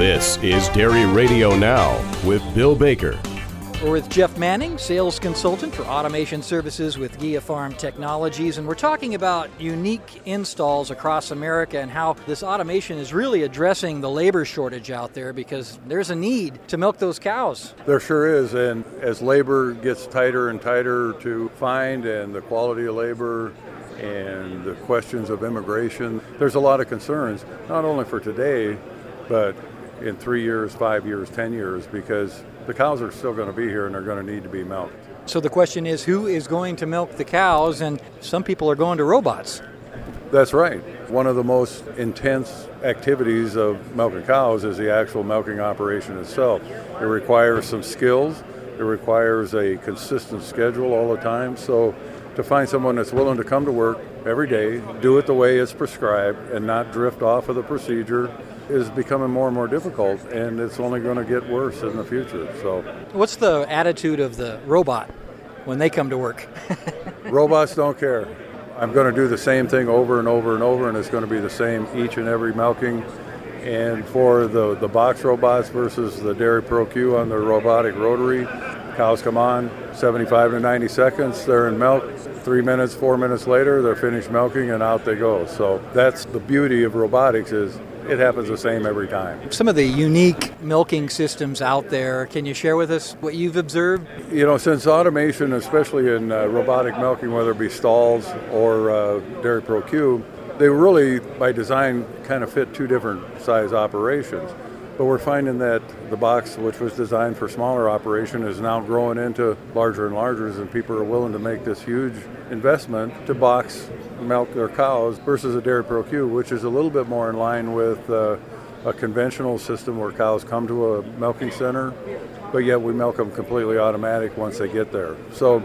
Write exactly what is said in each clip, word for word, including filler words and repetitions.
This is Dairy Radio Now with Bill Baker. We're with Jeff Manning, sales consultant for automation services with Gia Farm Technologies, and we're talking about unique installs across America and how this automation is really addressing the labor shortage out there because there's a need to milk those cows. There sure is, and as labor gets tighter and tighter to find, and the quality of labor and the questions of immigration, there's a lot of concerns, not only for today, but in three years, five years, ten years, because the cows are still going to be here and they're going to need to be milked. So the question is, who is going to milk the cows? And some people are going to robots. That's right. One of the most intense activities of milking cows is the actual milking operation itself. It requires some skills. It requires a consistent schedule all the time. So to find someone that's willing to come to work every day, do it the way it's prescribed, and not drift off of the procedure is becoming more and more difficult, and it's only going to get worse in the future. So, what's the attitude of the robot when they come to work? Robots don't care. I'm going to do the same thing over and over and over, and it's going to be the same each and every milking. And for the, the box robots versus the Dairy Pro Q on the robotic rotary, cows come on, seventy-five to ninety seconds, they're in milk. Three minutes, four minutes later, they're finished milking and out they go. So that's the beauty of robotics, is it happens the same every time. Some of the unique milking systems out there, can you share with us what you've observed? You know, since automation, especially in uh, robotic milking, whether it be stalls or uh, Dairy Pro Q, they really, by design, kind of fit two different size operations. But we're finding that the box, which was designed for smaller operation, is now growing into larger and larger, and people are willing to make this huge investment to box milk their cows versus a Dairy Pro Q, which is a little bit more in line with uh, a conventional system where cows come to a milking center, but yet we milk them completely automatic once they get there. So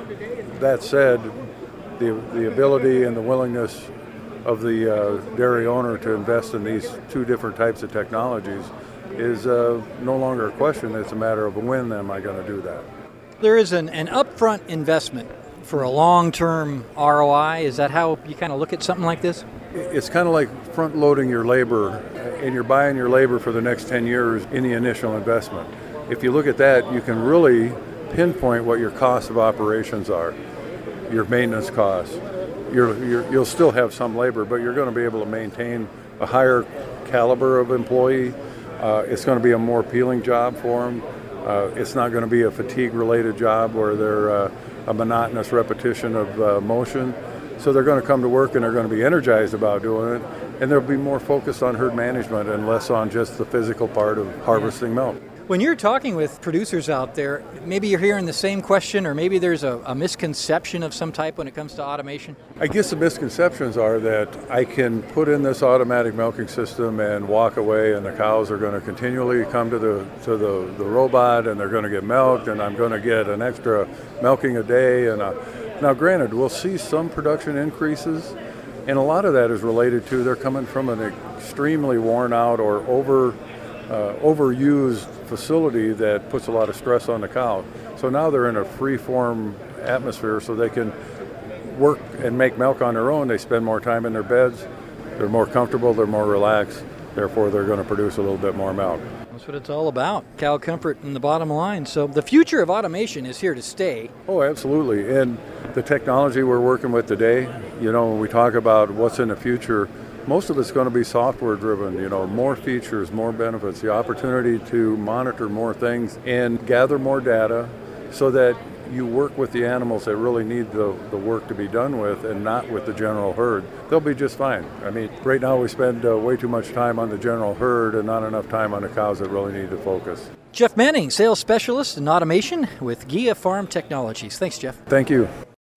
that said, the the ability and the willingness of the uh, dairy owner to invest in these two different types of technologies is uh, no longer a question. It's a matter of when am I going to do that. There is an, an upfront investment for a long-term R O I. Is that how you kind of look at something like this? It's kind of like front-loading your labor, and you're buying your labor for the next ten years in the initial investment. If you look at that, you can really pinpoint what your cost of operations are, your maintenance costs. You're, you're, you'll still have some labor, but you're going to be able to maintain a higher caliber of employee. Uh, it's going to be a more appealing job for them. Uh, it's not going to be a fatigue-related job where they're uh, a monotonous repetition of uh, motion. So they're going to come to work and they're going to be energized about doing it, and they'll be more focused on herd management and less on just the physical part of harvesting milk. When you're talking with producers out there, maybe you're hearing the same question, or maybe there's a, a misconception of some type when it comes to automation? I guess the misconceptions are that I can put in this automatic milking system and walk away, and the cows are going to continually come to the to the, the robot, and they're going to get milked, and I'm going to get an extra milking a day. And a, now, granted, we'll see some production increases, and a lot of that is related to they're coming from an extremely worn out or over uh, overused facility that puts a lot of stress on the cow. So now they're in a free-form atmosphere, so they can work and make milk on their own. They spend more time in their beds. They're more comfortable. They're more relaxed. Therefore, they're going to produce a little bit more milk. That's what it's all about, cow comfort in the bottom line. So the future of automation is here to stay. Oh, absolutely. And the technology we're working with today, you know, when we talk about what's in the future, most of it's going to be software driven, you know, more features, more benefits, the opportunity to monitor more things and gather more data so that you work with the animals that really need the, the work to be done with and not with the general herd. They'll be just fine. I mean, right now we spend uh, way too much time on the general herd and not enough time on the cows that really need to focus. Jeff Manning, sales specialist in automation with Gia Farm Technologies. Thanks, Jeff. Thank you.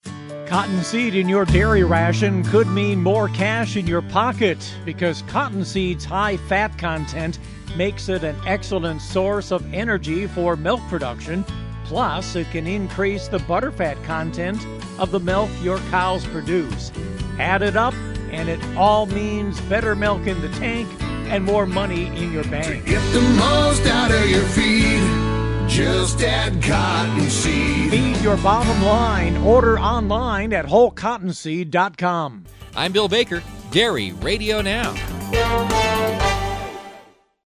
Cottonseed in your dairy ration could mean more cash in your pocket because cottonseed's high fat content makes it an excellent source of energy for milk production. Plus, it can increase the butterfat content of the milk your cows produce. Add it up, and it all means better milk in the tank and more money in your bank. To get the most out of your feed, just add Cottonseed. Feed your bottom line. Order online at whole cottonseed dot com. I'm Bill Baker, Dairy Radio Now.